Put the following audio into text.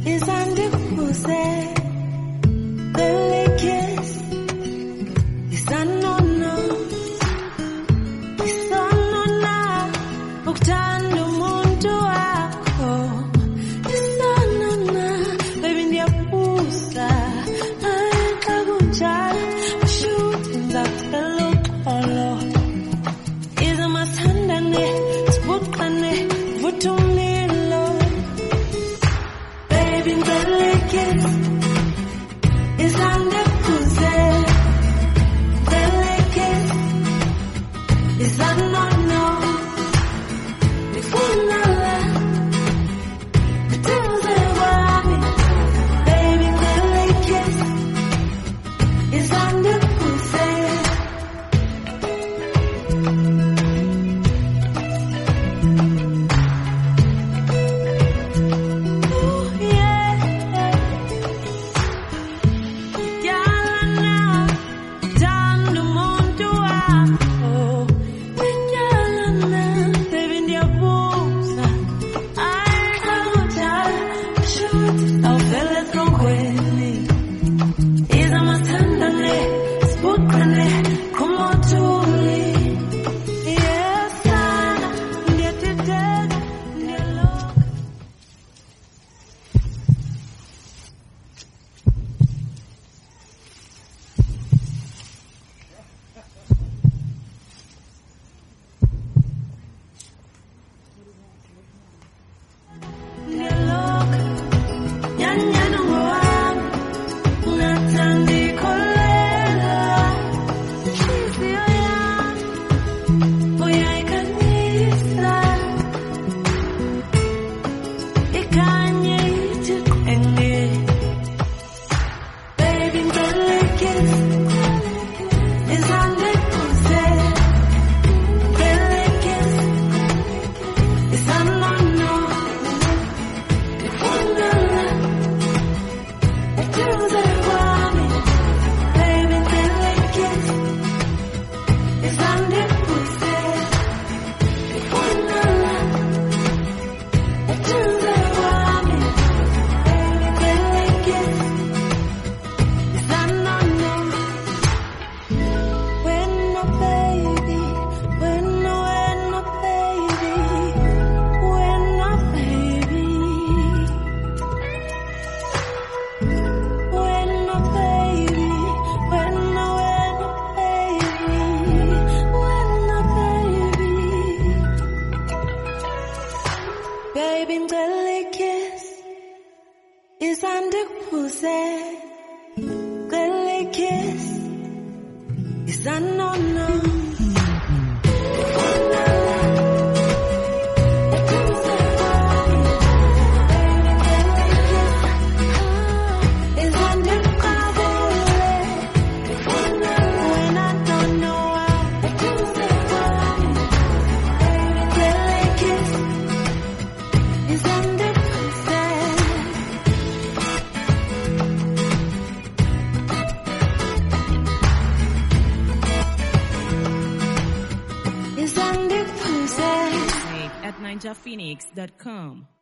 is under pussy. Belly kiss is unknown. Is unknown. Uktando muntu wako is unknown. Baby ndiya pusa. Ayeka kunjalo. Shooting that hello color. Is a masandane. Spukane. Vutumilo. Baby belly kiss is under pussy. Belly kiss is unknown. Before nala, the devil's around me. Baby belly kiss is under pussy. Ooh, yeah. Yalana, dando muntu wako. Yalana, baby ndiya pusa. Ayeka kunjalo. Shoot, awuvele songweni. Iza mathandane, spukane, kumotuli. Yes, sana, ndiyatiteka, ndiyaloka. Ndiyaloka, nyanyana ngowami, ungathandikolela. Inhliziyo yami, uyayikhanyisa. Ikhanye ithi qhenge. Baby belly kiss is under pussy. Belly kiss is unknown. Ifunala, devil's around me. Baby belly kiss is under pussy. Ifunala, devil's around me. Baby belly kiss is unknown. When no baby, when no baby, when no baby, when no baby, when no baby, when no baby, baby belly kiss is under pussy. Belly kiss is unknown. Is under pussy. When I don't know why. Belly kiss is under pussy. Is under pussy. At ninjaphoenix.com.